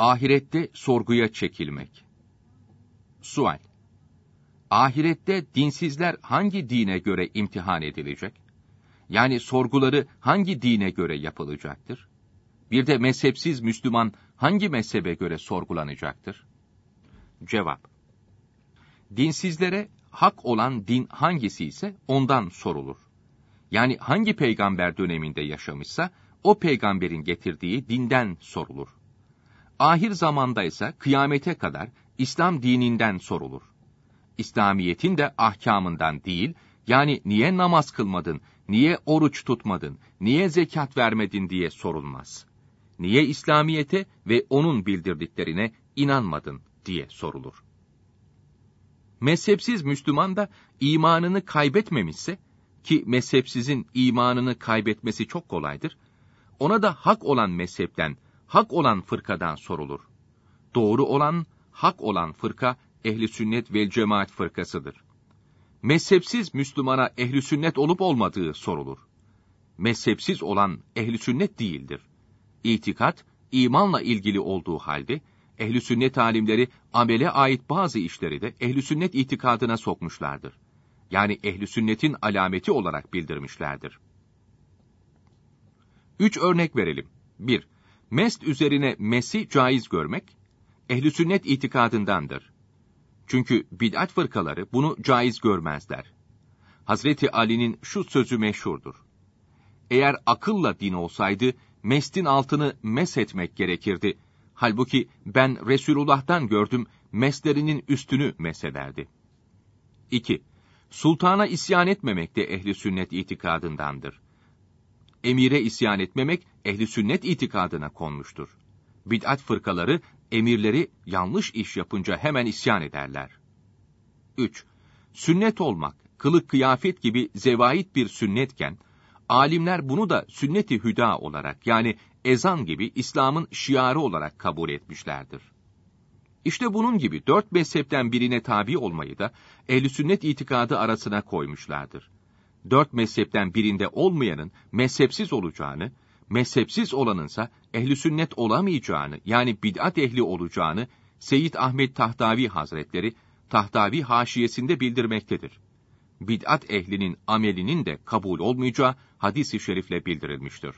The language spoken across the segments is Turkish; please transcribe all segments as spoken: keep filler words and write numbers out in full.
Ahirette sorguya çekilmek. Sual: Ahirette dinsizler hangi dine göre imtihan edilecek? Yani sorguları hangi dine göre yapılacaktır? Bir de mezhepsiz Müslüman hangi mezhebe göre sorgulanacaktır? Cevap: Dinsizlere hak olan din hangisi ise ondan sorulur. Yani hangi peygamber döneminde yaşamışsa o peygamberin getirdiği dinden sorulur. Ahir zamanda ise kıyamete kadar İslam dininden sorulur. İslamiyet'in de ahkamından değil, yani niye namaz kılmadın, niye oruç tutmadın, niye zekat vermedin diye sorulmaz. Niye İslamiyet'e ve onun bildirdiklerine inanmadın diye sorulur. Mezhepsiz Müslüman da imanını kaybetmemişse, ki mezhepsizin imanını kaybetmesi çok kolaydır, ona da hak olan mezhepten, hak olan fırkadan sorulur. Doğru olan, hak olan fırka, Ehl-i Sünnet vel Cemaat fırkasıdır. Mezhepsiz Müslümana Ehl-i Sünnet olup olmadığı sorulur. Mezhepsiz olan Ehl-i Sünnet değildir. İtikat, imanla ilgili olduğu halde, Ehl-i Sünnet alimleri amele ait bazı işleri de Ehl-i Sünnet itikadına sokmuşlardır. Yani Ehl-i Sünnet'in alameti olarak bildirmişlerdir. Üç örnek verelim. bir. Mest üzerine mesi caiz görmek, Ehl-i Sünnet itikadındandır. Çünkü bid'at fırkaları bunu caiz görmezler. Hazreti Ali'nin şu sözü meşhurdur: Eğer akılla din olsaydı, mestin altını meshetmek gerekirdi. Halbuki ben Resulullah'tan gördüm, meslerinin üstünü meshederdi. iki. Sultana isyan etmemek de Ehl-i Sünnet itikadındandır. Emire isyan etmemek, Ehl-i Sünnet itikadına konmuştur. Bid'at fırkaları, emirleri yanlış iş yapınca hemen isyan ederler. üç. Sünnet olmak, kılık kıyafet gibi zevait bir sünnetken, alimler bunu da sünnet-i hüda olarak, yani ezan gibi İslam'ın şiarı olarak kabul etmişlerdir. İşte bunun gibi dört mezhepten birine tabi olmayı da Ehl-i Sünnet itikadı arasına koymuşlardır. Dört mezhepten birinde olmayanın mezhepsiz olacağını, mezhepsiz olanınsa Ehl-i Sünnet olamayacağını, yani bid'at ehli olacağını Seyyid Ahmet Tahtavi Hazretleri Tahtavi haşiyesinde bildirmektedir. Bid'at ehlinin amelinin de kabul olmayacağı hadis-i şerifle bildirilmiştir.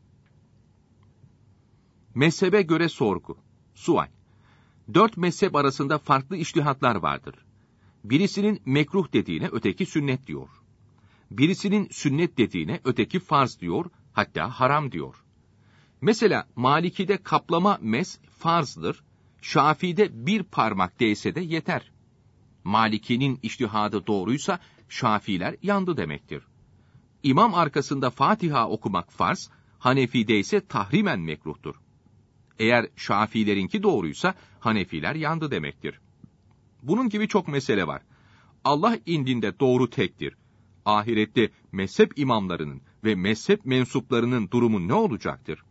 Mezhebe göre sorgu. Sual: Dört mezhep arasında farklı içtihatlar vardır. Birisinin mekruh dediğine öteki sünnet diyor. Birisinin sünnet dediğine öteki farz diyor, hatta haram diyor. Mesela Maliki'de kaplama mes farzdır, Şafii'de bir parmak değse de yeter. Maliki'nin içtihadı doğruysa Şafiiler yandı demektir. İmam arkasında Fatiha okumak farz, Hanefi'de ise tahrimen mekruhtur. Eğer Şafiilerinki doğruysa Hanefiler yandı demektir. Bunun gibi çok mesele var. Allah indinde doğru tektir. Ahirette mezhep imamlarının ve mezhep mensuplarının durumu ne olacaktır?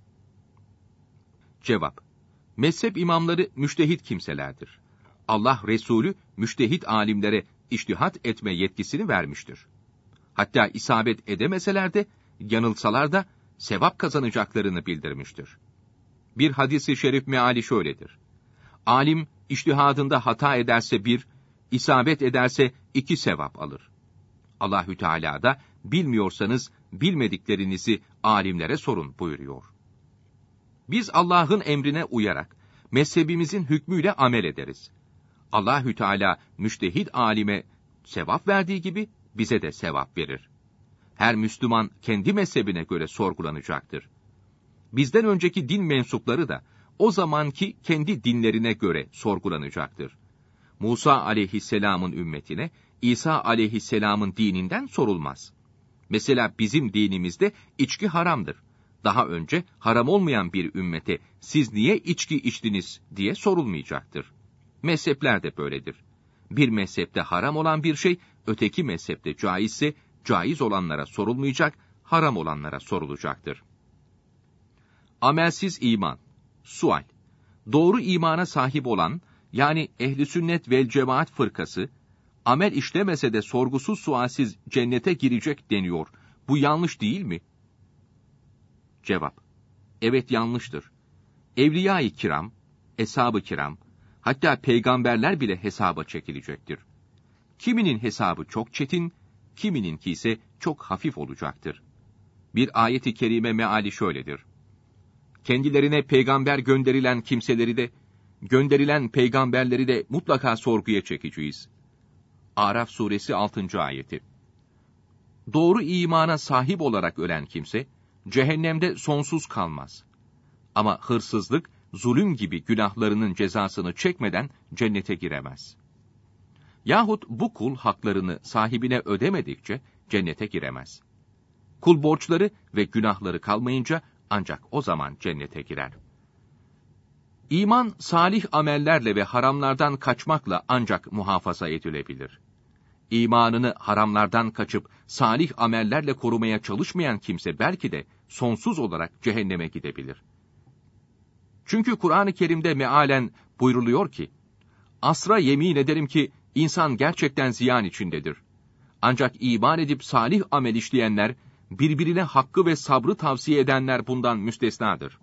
Cevap: Mezhep imamları müştehit kimselerdir. Allah Resulü müştehit alimlere içtihat etme yetkisini vermiştir. Hatta isabet edemeseler de, yanılsalar da sevap kazanacaklarını bildirmiştir. Bir hadis-i şerif meali şöyledir: Alim içtihadında hata ederse bir, isabet ederse iki sevap alır. Allahü Teala da bilmiyorsanız bilmediklerinizi alimlere sorun buyuruyor. Biz Allah'ın emrine uyarak mezhebimizin hükmüyle amel ederiz. Allahü Teala müştehid alime sevap verdiği gibi bize de sevap verir. Her Müslüman kendi mezhebine göre sorgulanacaktır. Bizden önceki din mensupları da o zamanki kendi dinlerine göre sorgulanacaktır. Musa aleyhisselamın ümmetine İsa aleyhisselamın dininden sorulmaz. Mesela bizim dinimizde içki haramdır. Daha önce haram olmayan bir ümmete siz niye içki içtiniz diye sorulmayacaktır. Mezhepler de böyledir. Bir mezhepte haram olan bir şey, öteki mezhepte caizse, caiz olanlara sorulmayacak, haram olanlara sorulacaktır. Amelsiz iman. Sual: Doğru imana sahip olan, yani Ehl-i Sünnet vel Cemaat fırkası, amel işlemese de sorgusuz sualsiz cennete girecek deniyor. Bu yanlış değil mi? Cevap: Evet, yanlıştır. Evliya-i kiram, eshab-ı kiram, hatta peygamberler bile hesaba çekilecektir. Kiminin hesabı çok çetin, kimininki ise çok hafif olacaktır. Bir ayet-i kerime meali şöyledir: kendilerine peygamber gönderilen kimseleri de, gönderilen peygamberleri de mutlaka sorguya çekeceğiz. Araf suresi altıncı ayeti. Doğru imana sahip olarak ölen kimse, cehennemde sonsuz kalmaz. Ama hırsızlık, zulüm gibi günahlarının cezasını çekmeden cennete giremez. Yahut bu kul haklarını sahibine ödemedikçe cennete giremez. Kul borçları ve günahları kalmayınca ancak o zaman cennete girer. İman, salih amellerle ve haramlardan kaçmakla ancak muhafaza edilebilir. İmanını haramlardan kaçıp salih amellerle korumaya çalışmayan kimse belki de sonsuz olarak cehenneme gidebilir. Çünkü Kur'an-ı Kerim'de mealen buyruluyor ki, asra yemin ederim ki insan gerçekten ziyan içindedir. Ancak iman edip salih amel işleyenler, birbirine hakkı ve sabrı tavsiye edenler bundan müstesnadır.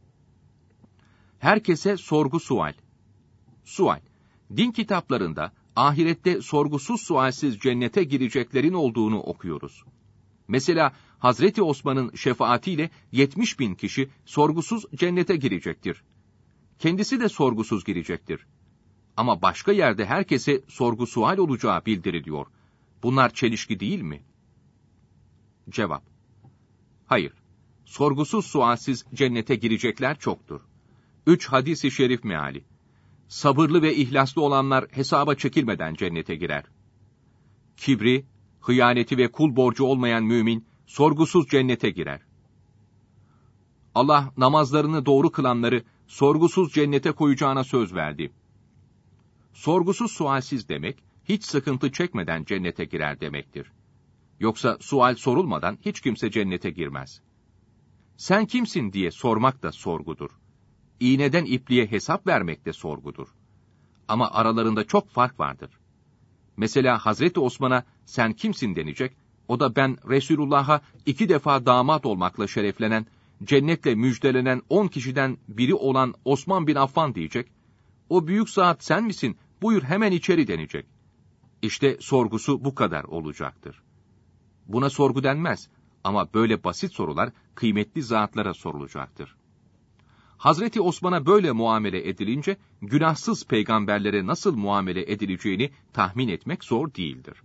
Herkese sorgu sual. Sual, din kitaplarında ahirette sorgusuz sualsiz cennete gireceklerin olduğunu okuyoruz. Mesela Hazreti Osman'ın şefaatiyle yetmiş bin kişi sorgusuz cennete girecektir. Kendisi de sorgusuz girecektir. Ama başka yerde herkese sorgu sual olacağı bildiriliyor. Bunlar çelişki değil mi? Cevap: hayır. Sorgusuz sualsiz cennete girecekler çoktur. Üç hadis-i şerif meali. Sabırlı ve ihlaslı olanlar hesaba çekilmeden cennete girer. Kibri, hıyaneti ve kul borcu olmayan mümin, sorgusuz cennete girer. Allah namazlarını doğru kılanları sorgusuz cennete koyacağına söz verdi. Sorgusuz sualsiz demek, hiç sıkıntı çekmeden cennete girer demektir. Yoksa sual sorulmadan hiç kimse cennete girmez. Sen kimsin diye sormak da sorgudur. İğneden ipliğe hesap vermek de sorgudur. Ama aralarında çok fark vardır. Mesela Hazreti Osman'a sen kimsin denecek, o da ben Resulullah'a iki defa damat olmakla şereflenen, cennetle müjdelenen on kişiden biri olan Osman bin Affan diyecek. O büyük zat sen misin, buyur hemen içeri denecek. İşte sorgusu bu kadar olacaktır. Buna sorgu denmez ama böyle basit sorular kıymetli zatlara sorulacaktır. Hazreti Osman'a böyle muamele edilince, günahsız peygamberlere nasıl muamele edileceğini tahmin etmek zor değildir.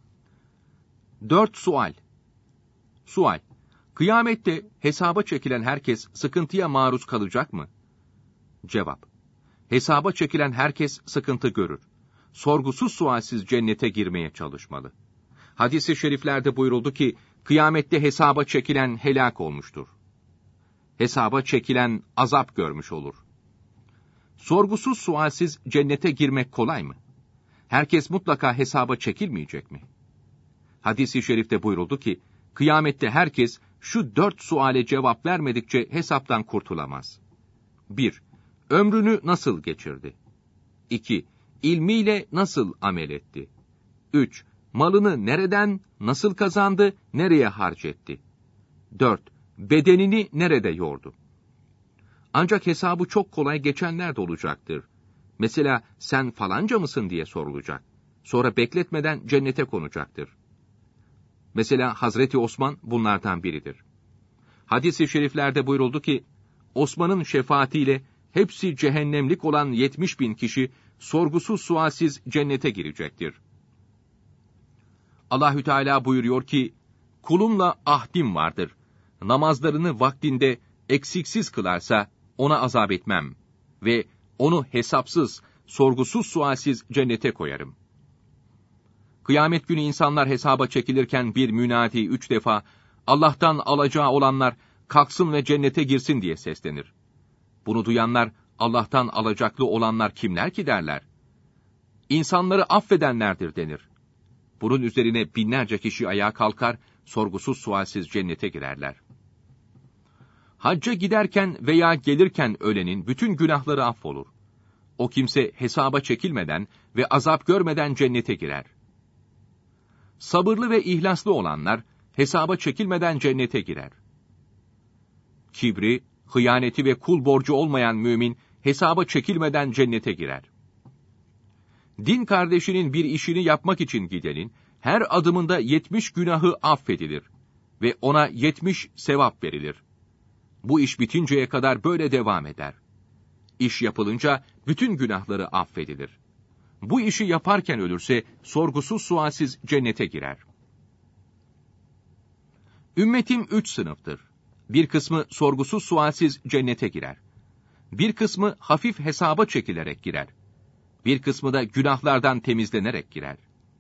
Dört sual. Sual: kıyamette hesaba çekilen herkes sıkıntıya maruz kalacak mı? Cevap: hesaba çekilen herkes sıkıntı görür. Sorgusuz sualsiz cennete girmeye çalışmalı. Hadis-i şeriflerde buyuruldu ki, kıyamette hesaba çekilen helak olmuştur. Hesaba çekilen azap görmüş olur. Sorgusuz sualsiz cennete girmek kolay mı? Herkes mutlaka hesaba çekilmeyecek mi? Hadis-i şerifte buyuruldu ki, kıyamette herkes şu dört suale cevap vermedikçe hesaptan kurtulamaz. bir. Ömrünü nasıl geçirdi? iki. İlmiyle nasıl amel etti? üç. Malını nereden, nasıl kazandı, nereye harcetti? dört. Bedenini nerede yordu? Ancak hesabı çok kolay geçenler de olacaktır. Mesela sen falanca mısın diye sorulacak. Sonra bekletmeden cennete konacaktır. Mesela Hazreti Osman bunlardan biridir. Hadis-i şeriflerde buyuruldu ki, Osman'ın şefaatiyle hepsi cehennemlik olan yetmiş bin kişi sorgusuz sualsiz cennete girecektir. Allahü Teala buyuruyor ki, kulumla ahdim vardır. Namazlarını vaktinde eksiksiz kılarsa ona azap etmem ve onu hesapsız, sorgusuz sualsiz cennete koyarım. Kıyamet günü insanlar hesaba çekilirken bir münadi üç defa Allah'tan alacağı olanlar kalksın ve cennete girsin diye seslenir. Bunu duyanlar, Allah'tan alacaklı olanlar kimler ki derler. İnsanları affedenlerdir denir. Bunun üzerine binlerce kişi ayağa kalkar, sorgusuz sualsiz cennete girerler. Hacca giderken veya gelirken ölenin bütün günahları affolur. O kimse hesaba çekilmeden ve azap görmeden cennete girer. Sabırlı ve ihlaslı olanlar hesaba çekilmeden cennete girer. Kibri, hıyaneti ve kul borcu olmayan mümin hesaba çekilmeden cennete girer. Din kardeşinin bir işini yapmak için gidenin, her adımında yetmiş günahı affedilir ve ona yetmiş sevap verilir. Bu iş bitinceye kadar böyle devam eder. İş yapılınca bütün günahları affedilir. Bu işi yaparken ölürse sorgusuz sualsiz cennete girer. Ümmetim üç sınıftır. Bir kısmı sorgusuz sualsiz cennete girer. Bir kısmı hafif hesaba çekilerek girer. Bir kısmı da günahlardan temizlenerek girer.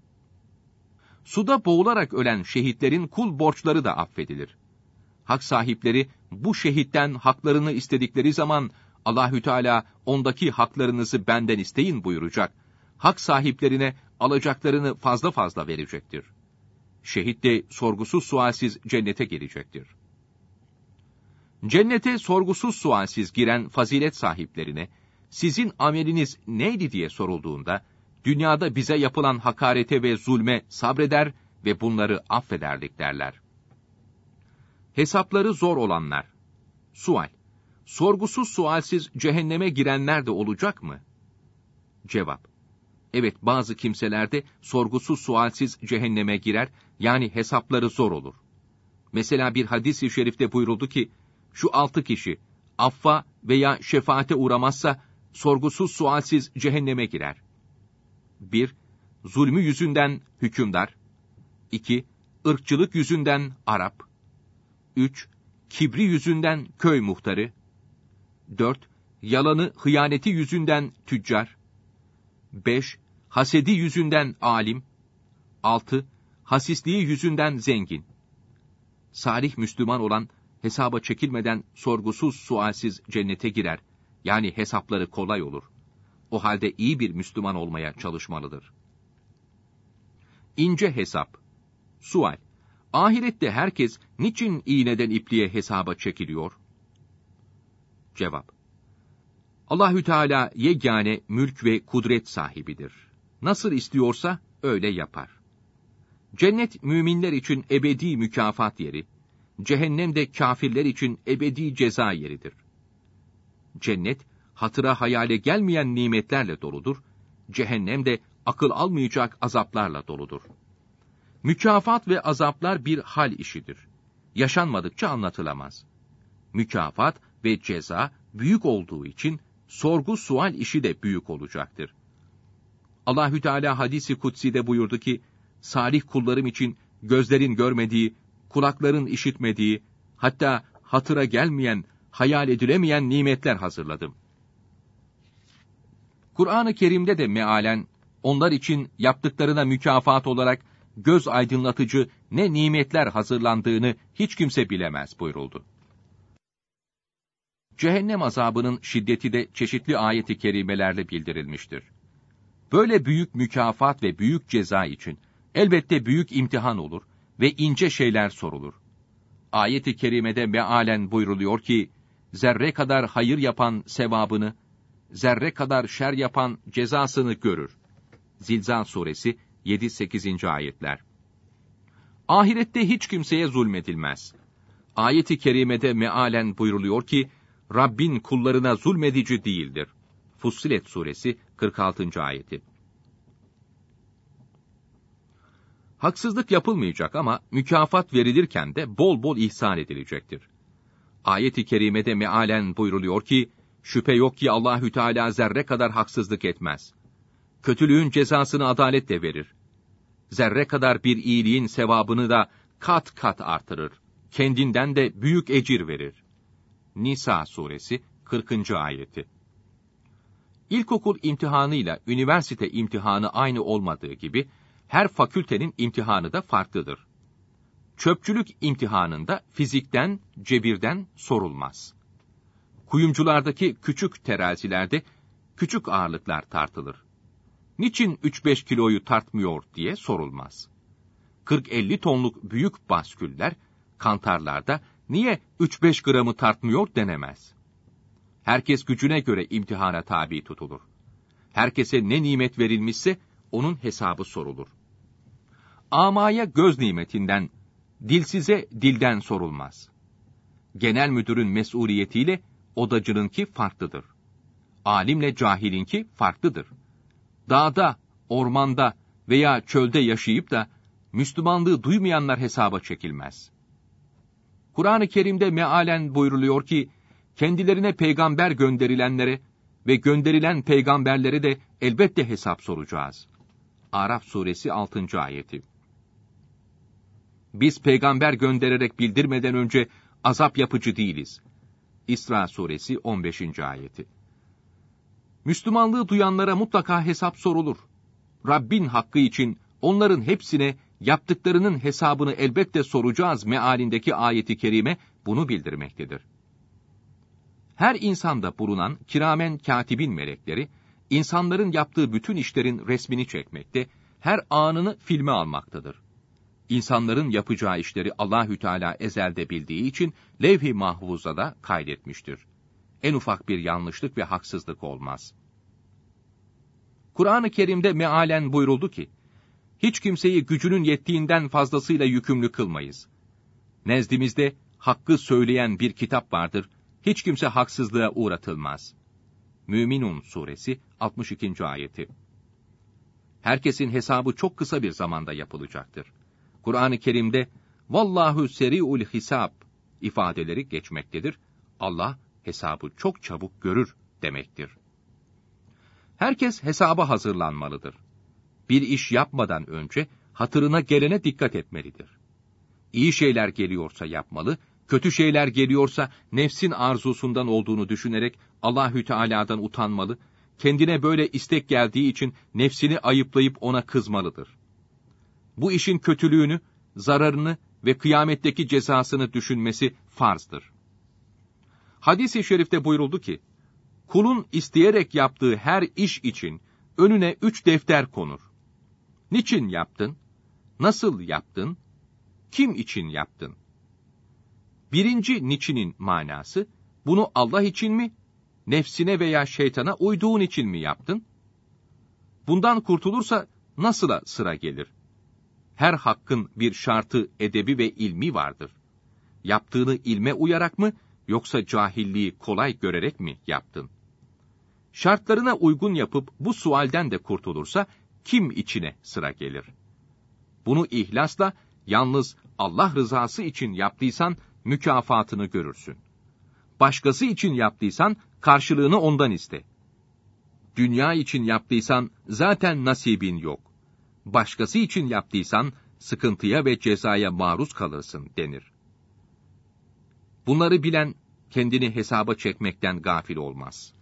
Suda boğularak ölen şehitlerin kul borçları da affedilir. Hak sahipleri bu şehitten haklarını istedikleri zaman Allahü Teala ondaki haklarınızı benden isteyin buyuracak. Hak sahiplerine alacaklarını fazla fazla verecektir. Şehit de sorgusuz sualsiz cennete girecektir. Cennete sorgusuz sualsiz giren fazilet sahiplerine, sizin ameliniz neydi diye sorulduğunda, dünyada bize yapılan hakarete ve zulme sabreder ve bunları affederdik derler. Hesapları zor olanlar. Sual: sorgusuz sualsiz cehenneme girenler de olacak mı? Cevap: evet, bazı kimselerde sorgusuz sualsiz cehenneme girer, yani hesapları zor olur. Mesela bir hadis-i şerifte buyuruldu ki, şu altı kişi affa veya şefaate uğramazsa sorgusuz sualsiz cehenneme girer. bir Zulmü yüzünden hükümdar. iki ırkçılık yüzünden Arap. üç Kibri yüzünden köy muhtarı. dört Yalanı, hıyaneti yüzünden tüccar. beş Hasedi yüzünden alim. altı Hasisliği yüzünden zengin. Salih Müslüman olan, hesaba çekilmeden sorgusuz sualsiz cennete girer. Yani hesapları kolay olur. O halde iyi bir Müslüman olmaya çalışmalıdır. İnce hesap. Sual: ahirette herkes niçin iğneden ipliğe hesaba çekiliyor? Cevap: Allahü Teala yegane mülk ve kudret sahibidir. Nasıl istiyorsa öyle yapar. Cennet müminler için ebedi mükafat yeri, cehennem de kâfirler için ebedi ceza yeridir. Cennet, hatıra hayale gelmeyen nimetlerle doludur, cehennem de akıl almayacak azaplarla doludur. Mükafat ve azaplar bir hal işidir. Yaşanmadıkça anlatılamaz. Mükafat ve ceza büyük olduğu için sorgu sual işi de büyük olacaktır. Allahü Teala hadis-i kutsi'de buyurdu ki, salih kullarım için gözlerin görmediği, kulakların işitmediği, hatta hatıra gelmeyen, hayal edilemeyen nimetler hazırladım. Kur'an-ı Kerim'de de mealen, onlar için yaptıklarına mükafat olarak göz aydınlatıcı ne nimetler hazırlandığını hiç kimse bilemez buyuruldu. Cehennem azabının şiddeti de çeşitli ayet-i kerimelerle bildirilmiştir. Böyle büyük mükafat ve büyük ceza için elbette büyük imtihan olur ve ince şeyler sorulur. Ayet-i kerimede mealen buyruluyor ki, zerre kadar hayır yapan sevabını, zerre kadar şer yapan cezasını görür. Zilzal suresi yedi sekizinci ayetler. Ahirette hiç kimseye zulmedilmez. Ayet-i kerimede mealen buyruluyor ki, Rabbin kullarına zulmedici değildir. Fussilet suresi kırk altıncı ayeti. Haksızlık yapılmayacak ama mükafat verilirken de bol bol ihsan edilecektir. Ayet-i kerimede mealen buyruluyor ki, şüphe yok ki Allahü Teala zerre kadar haksızlık etmez. Kötülüğün cezasını adaletle verir. Zerre kadar bir iyiliğin sevabını da kat kat artırır. Kendinden de büyük ecir verir. Nisa suresi kırkıncı ayeti. İlkokul imtihanıyla üniversite imtihanı aynı olmadığı gibi, her fakültenin imtihanı da farklıdır. Çöpçülük imtihanında fizikten, cebirden sorulmaz. Kuyumculardaki küçük terazilerde küçük ağırlıklar tartılır. Niçin üç beş kiloyu tartmıyor diye sorulmaz. kırk elli tonluk büyük basküller, kantarlarda niye üç beş gramı tartmıyor denemez. Herkes gücüne göre imtihana tabi tutulur. Herkese ne nimet verilmişse onun hesabı sorulur. Amaya göz nimetinden, dilsize dilden sorulmaz. Genel müdürün mesuliyetiyle odacınınki farklıdır. Alimle cahilinki farklıdır. Dağda, ormanda veya çölde yaşayıp da Müslümanlığı duymayanlar hesaba çekilmez. Kur'an-ı Kerim'de mealen buyruluyor ki, kendilerine peygamber gönderilenlere ve gönderilen peygamberlere de elbette hesap soracağız. Araf suresi altıncı ayeti. Biz peygamber göndererek bildirmeden önce azap yapıcı değiliz. İsra suresi on beşinci ayeti. Müslümanlığı duyanlara mutlaka hesap sorulur. Rabbin hakkı için onların hepsine yaptıklarının hesabını elbette soracağız mealindeki ayeti kerime bunu bildirmektedir. Her insanda bulunan kiramen katibin melekleri, insanların yaptığı bütün işlerin resmini çekmekte, her anını filme almaktadır. İnsanların yapacağı işleri Allahü Teala ezelde bildiği için levh-i mahfuza da kaydetmiştir. En ufak bir yanlışlık ve haksızlık olmaz. Kur'an-ı Kerim'de mealen buyuruldu ki, hiç kimseyi gücünün yettiğinden fazlasıyla yükümlü kılmayız. Nezdimizde hakkı söyleyen bir kitap vardır, hiç kimse haksızlığa uğratılmaz. Müminun suresi altmış ikinci ayeti. Herkesin hesabı çok kısa bir zamanda yapılacaktır. Kur'an-ı Kerim'de vallahu seri'ul hisab ifadeleri geçmektedir. Allah hesabı çok çabuk görür demektir. Herkes hesaba hazırlanmalıdır. Bir iş yapmadan önce hatırına gelene dikkat etmelidir. İyi şeyler geliyorsa yapmalı, kötü şeyler geliyorsa nefsin arzusundan olduğunu düşünerek Allahü Teala'dan utanmalı, kendine böyle istek geldiği için nefsini ayıplayıp ona kızmalıdır. Bu işin kötülüğünü, zararını ve kıyametteki cezasını düşünmesi farzdır. Hadis-i şerifte buyuruldu ki, kulun isteyerek yaptığı her iş için önüne üç defter konur. Niçin yaptın? Nasıl yaptın? Kim için yaptın? Birinci niçinin manası, bunu Allah için mi, nefsine veya şeytana uyduğun için mi yaptın? Bundan kurtulursa nasıla sıra gelir? Her hakkın bir şartı, edebi ve ilmi vardır. Yaptığını ilme uyarak mı, yoksa cahilliği kolay görerek mi yaptın? Şartlarına uygun yapıp bu sualden de kurtulursa, kim içine sıra gelir? Bunu ihlasla, yalnız Allah rızası için yaptıysan, mükafatını görürsün. Başkası için yaptıysan, karşılığını ondan iste. Dünya için yaptıysan, zaten nasibin yok. Başkası için yaptıysan, sıkıntıya ve cezaya maruz kalırsın denir. Bunları bilen, kendini hesaba çekmekten gafil olmaz.